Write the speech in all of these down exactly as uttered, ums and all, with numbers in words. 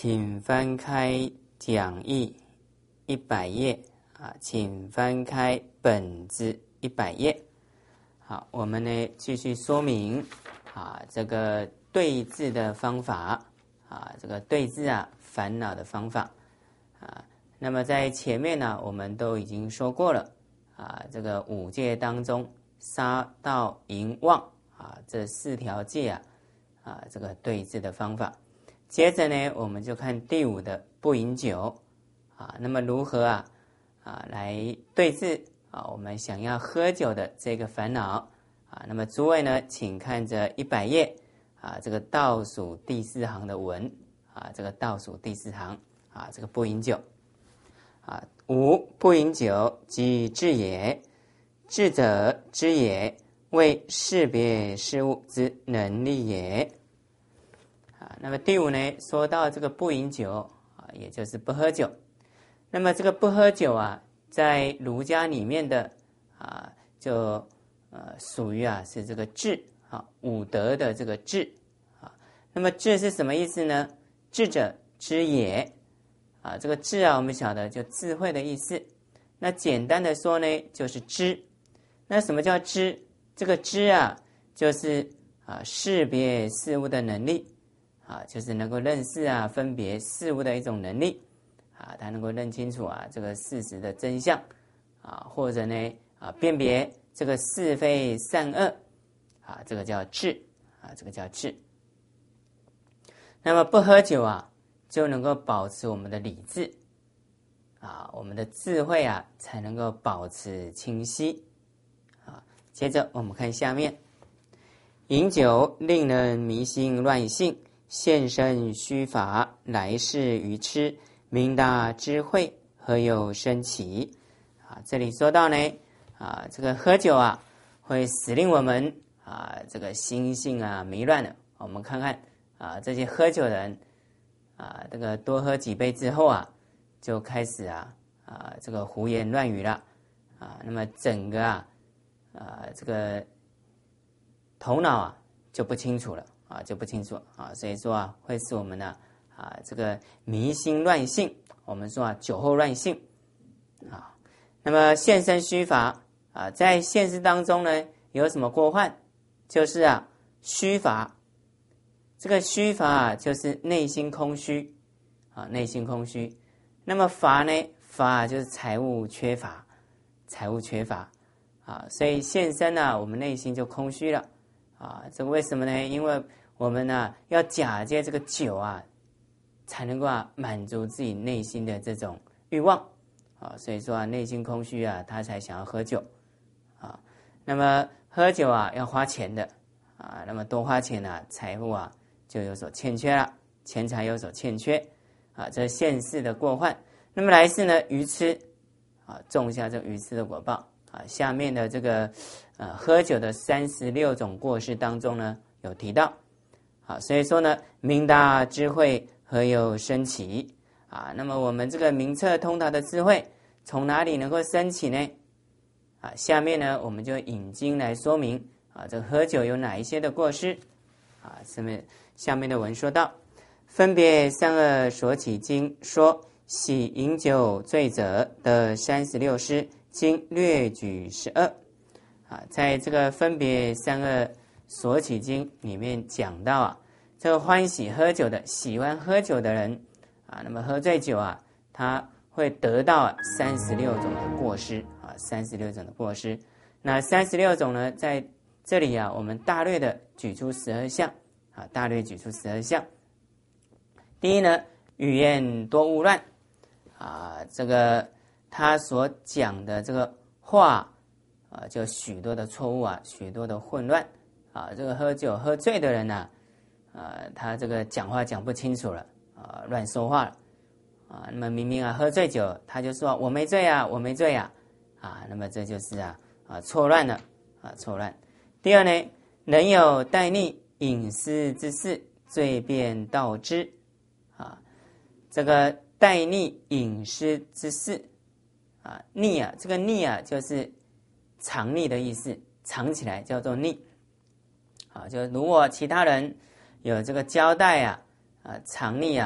请翻开讲义一百页啊，请翻开本子一百页。好，我们呢继续说明啊这个对治的方法啊，这个对治啊烦恼的方法啊。那么在前面呢，我们都已经说过了啊，这个五戒当中，杀盗淫妄啊这四条戒啊啊这个对治的方法。接着呢，我们就看第五的不饮酒啊。那么如何啊啊来对治啊我们想要喝酒的这个烦恼啊？那么诸位呢，请看着一百页啊，这个倒数第四行的文啊，这个倒数第四行啊，这个不饮酒啊。五不饮酒，即智也。智者知也，为识别事物之能力也。啊，那么第五呢，说到这个不饮酒啊，也就是不喝酒。那么这个不喝酒啊，在儒家里面的啊，就呃属于啊是这个智啊，五德的这个智啊。那么智是什么意思呢？智者知也啊，这个智啊，我们晓得就智慧的意思。那简单的说呢，就是知。那什么叫知？这个知啊，就是啊识别事物的能力。啊，就是能够认识啊、分别事物的一种能力啊，他能够认清楚啊这个事实的真相啊，或者呢啊辨别这个是非善恶啊，这个叫智啊，这个叫智。那么不喝酒啊，就能够保持我们的理智啊，我们的智慧啊才能够保持清晰啊。接着我们看下面，饮酒令人迷心乱性。现身虚法，来世愚痴，明大智慧，何有生起？啊，这里说到呢，啊，这个喝酒啊，会使令我们啊，这个心性啊迷乱了。我们看看啊，这些喝酒的人啊，这个多喝几杯之后啊，就开始啊啊，这个胡言乱语了啊，那么整个啊啊这个头脑啊就不清楚了。啊，就不清楚啊，所以说啊，会使我们呢啊这个迷心乱性。我们说啊，酒后乱性啊。那么现身虚法啊，在现实当中呢，有什么过患？就是啊虚法。这个虚法啊，就是内心空虚啊，内心空虚。那么乏呢，乏就是财物缺乏，财物缺乏啊，所以现身呢、啊，我们内心就空虚了啊。这个为什么呢？因为我们呢、啊、要假借这个酒啊，才能够啊满足自己内心的这种欲望啊，所以说啊内心空虚啊，他才想要喝酒啊。那么喝酒啊要花钱的啊，那么多花钱啊，财富啊就有所欠缺了，钱财有所欠缺啊，这是现世的过患。那么来世呢，愚痴啊，种下这个愚痴的果报啊。下面的这个呃喝酒的三十六种过失当中呢，有提到。好，所以说呢，明大智慧何有生起啊？那么我们这个明彻通达的智慧从哪里能够升起呢？啊，下面呢我们就引经来说明啊，这个喝酒有哪一些的过失啊？下面下面的文说到，分别善恶所起经说，喜饮酒醉者的三十六失，经略举十二啊，在这个分别善恶所起经里面讲到啊，这个欢喜喝酒的，喜欢喝酒的人啊，那么喝醉酒啊，他会得到三十六种的过失啊，三十六种的过失。那三十六种呢，在这里啊，我们大略的举出十二项啊，大略举出十二项。第一呢，语言多误乱啊，这个他所讲的这个话啊，就许多的错误啊，许多的混乱。啊，这个喝酒喝醉的人呢、啊，啊，他这个讲话讲不清楚了，啊，乱说话了，啊，那么明明啊喝醉酒，他就说我没醉啊，我没醉啊，啊，那么这就是啊啊错乱了，啊错乱。第二呢，人有悖逆饮食之事，罪便道之，啊，这个悖逆饮食之事，啊逆啊，这个逆啊就是藏匿的意思，藏起来叫做逆。啊，就如果其他人有这个交代啊，啊，藏匿啊，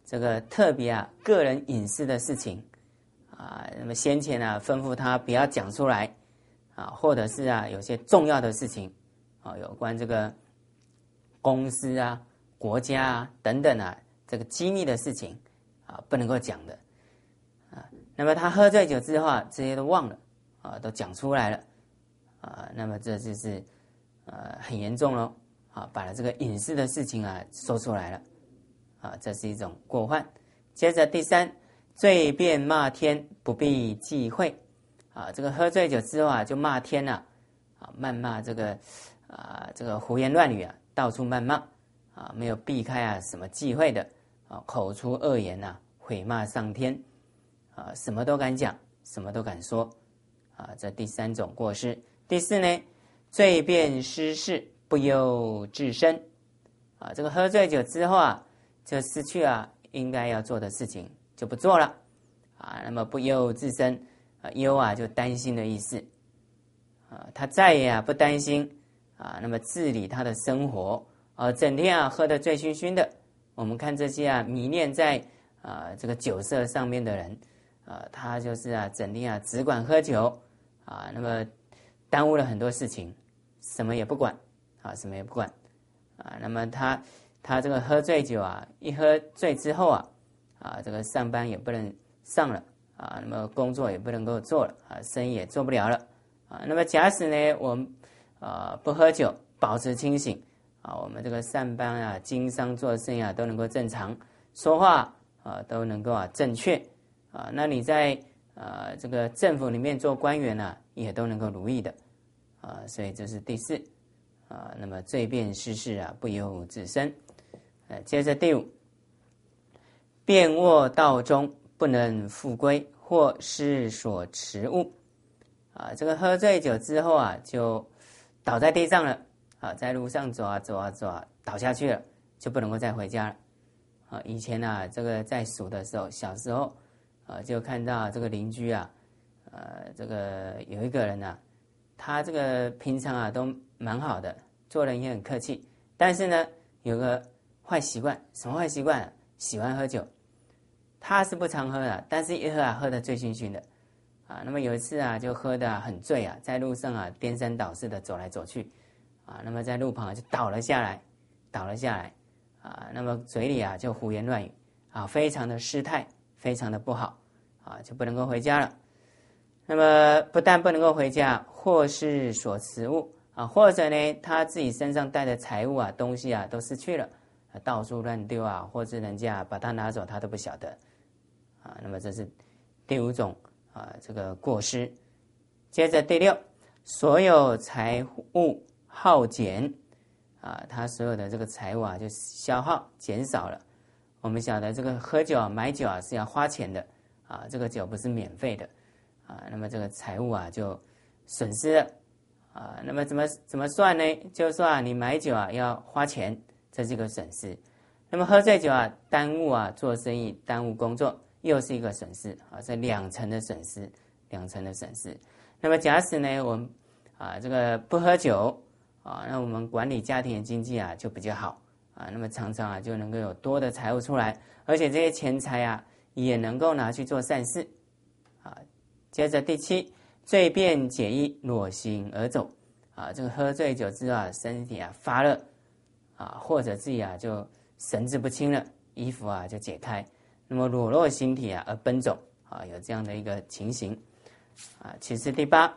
这个特别啊个人隐私的事情啊，那么先前啊吩咐他不要讲出来啊，或者是啊有些重要的事情啊，有关这个公司啊、国家啊等等啊这个机密的事情啊，不能够讲的啊。那么他喝醉酒之后啊，这些都忘了啊，都讲出来了啊，那么这就是呃很严重咯啊，把了这个隐私的事情啊说出来了啊，这是一种过患。接着第三，醉便骂天，不必忌讳啊，这个喝醉酒之后啊，就骂天了啊，谩骂这个啊这个胡言乱语啊，到处谩骂啊，没有避开啊什么忌讳的啊，口出恶言呐、啊，毁骂上天啊，什么都敢讲，什么都敢说啊，这第三种过失。第四呢，醉便失事，不由自身啊，这个喝醉酒之后啊，就失去啊应该要做的事情，就不做了啊。那么不忧自身啊，忧啊就担心的意思啊，他再也啊不担心啊，那么治理他的生活啊，整天啊喝得醉醺醺的。我们看这些啊迷恋在啊这个酒色上面的人啊，他就是啊整天啊只管喝酒啊，那么耽误了很多事情，什么也不管啊，什么也不管啊。那么他他这个喝醉酒啊，一喝醉之后啊啊，这个上班也不能上了啊，那么工作也不能够做了啊，生意也做不了了啊。那么假使呢，我们啊不喝酒，保持清醒啊，我们这个上班啊、经商做生意啊都能够正常，说话啊都能够啊正确啊。那你在啊这个政府里面做官员呢、啊，也都能够如意的啊。所以这是第四啊。那么醉便失事啊，不由自身。呃，接着第五，便卧道中，不能复归，或失所持物啊。这个喝醉酒之后啊，就倒在地上了啊，在路上走啊走啊走啊，倒下去了，就不能够再回家了啊。以前啊，这个在数的时候，小时候啊，就看到这个邻居啊，呃，这个有一个人啊，他这个平常啊都蛮好的，做人也很客气，但是呢，有个坏习惯。什么坏习惯、啊？喜欢喝酒。他是不常喝的，但是一喝啊，喝得醉醺醺的啊。那么有一次啊，就喝得、啊、很醉啊，在路上啊颠三倒四的走来走去啊，那么在路旁就倒了下来，倒了下来啊，那么嘴里啊就胡言乱语啊，非常的失态，非常的不好啊，就不能够回家了。那么不但不能够回家，或是所持物啊，或者呢他自己身上带的财物啊、东西啊都失去了，到处乱丢啊，或是人家把他拿走，他都不晓得啊。那么这是第五种啊，这个过失。接着第六，所有财物耗减啊，他所有的这个财物啊就消耗减少了。我们晓得这个喝酒啊、买酒啊是要花钱的啊，这个酒不是免费的啊。那么这个财物啊就损失了啊。那么怎么怎么算呢？就是说啊，你买酒啊要花钱，这是一个损失。那么喝醉酒啊，耽误啊做生意，耽误工作，又是一个损失啊，这两层的损失，两层的损失。那么假使呢，我们啊这个不喝酒啊，那我们管理家庭的经济啊就比较好啊，那么常常啊就能够有多的财物出来，而且这些钱财啊也能够拿去做善事啊。接着第七，醉便解衣，裸行而走啊，这个喝醉酒之后啊，身体啊发热啊，或者自己啊就神志不清了，衣服啊就解开，那么裸露形体啊而奔走啊，有这样的一个情形啊。其实第八，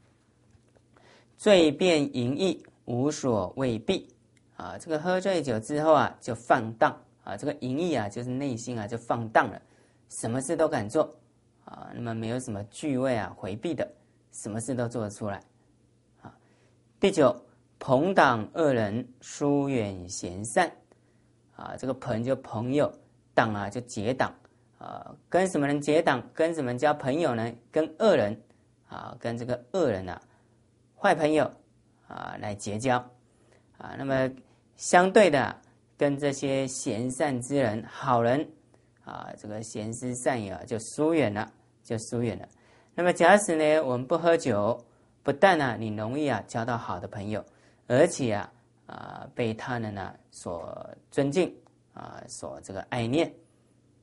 醉便淫逸，无所谓避啊，这个喝醉酒之后啊就放荡啊，这个淫逸啊就是内心啊就放荡了，什么事都敢做啊，那么没有什么惧畏啊回避的，什么事都做得出来啊。第九，朋党恶人，疏远贤善啊，这个朋就朋友，党啊就结党啊，跟什么人结党？跟什么人交朋友呢？跟恶人啊，跟这个恶人啊，坏朋友啊来结交啊。那么相对的，跟这些贤善之人、好人啊，这个贤师善友就疏远了，就疏远了。那么假使呢，我们不喝酒，不但啊你容易啊交到好的朋友，而且啊啊被他人啊所尊敬啊，所这个爱念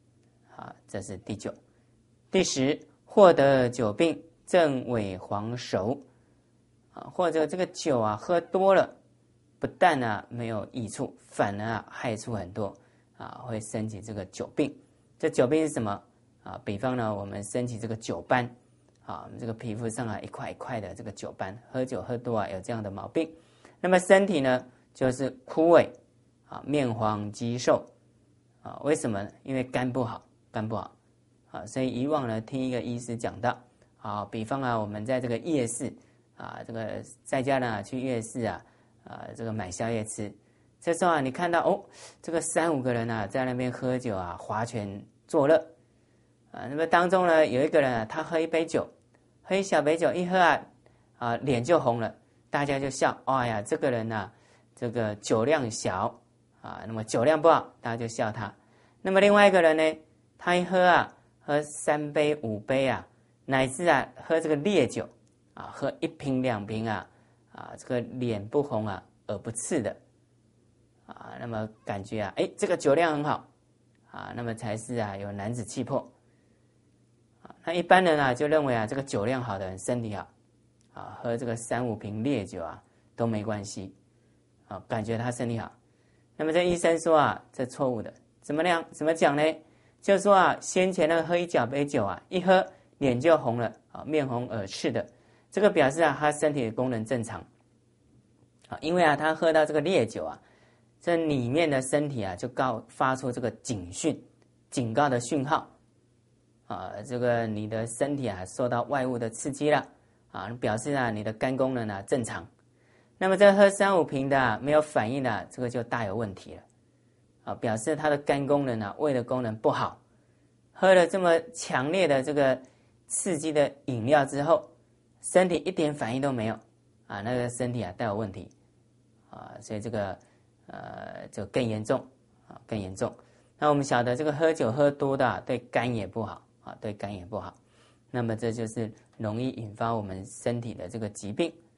啊，这是第九。第十，获得酒病，正尾黄熟啊，或者这个酒啊喝多了，不但啊没有益处，反而啊害处很多啊，会升起这个酒病。这酒病是什么啊？比方呢，我们升起这个酒斑啊，我们这个皮肤上啊一块一块的这个酒斑，喝酒喝多啊有这样的毛病。那么身体呢就是枯萎啊，面黄肌瘦啊，为什么呢？因为肝不好，肝不好啊，所以以往呢听一个医师讲到啊，比方啊我们在这个夜市啊，这个在家呢去夜市啊啊这个买宵夜吃，这时候啊你看到哦这个三五个人啊在那边喝酒啊划拳作乐啊，那么当中呢有一个人啊他喝一杯酒，喝一小杯酒一喝啊啊脸就红了，大家就笑，哎呀这个人呐、啊、这个酒量小啊，那么酒量不好，大家就笑他。那么另外一个人呢，他一喝啊，喝三杯五杯啊，乃至啊喝这个烈酒啊，喝一瓶两瓶啊，啊这个脸不红啊，耳不刺的啊，那么感觉啊，哎这个酒量很好啊，那么才是啊有男子气魄啊。那一般人啊就认为啊这个酒量好的人身体好啊，喝这个三五瓶烈酒啊都没关系啊，感觉他身体好。那么这医生说啊，这错误的，怎么样？怎么讲呢？就是说啊，先前呢喝一小杯酒啊，一喝脸就红了啊，面红耳赤的，这个表示啊他身体的功能正常啊，因为啊他喝到这个烈酒啊，这里面的身体啊就告发出这个警讯、警告的讯号啊，这个你的身体啊受到外物的刺激了啊，表示啊你的肝功能啊正常。那么这喝三五瓶的、啊、没有反应的、啊，这个就大有问题了啊，表示他的肝功能啊、胃的功能不好。喝了这么强烈的这个刺激的饮料之后，身体一点反应都没有啊，那个身体啊带有问题啊，所以这个呃就更严重啊，更严重。那我们晓得这个喝酒喝多的、啊、对肝也不好啊，对肝也不好。那么这就是容易引发我们身体的这个疾病